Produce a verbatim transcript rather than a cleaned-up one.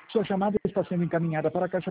Sua chamada está sendo encaminhada para a caixa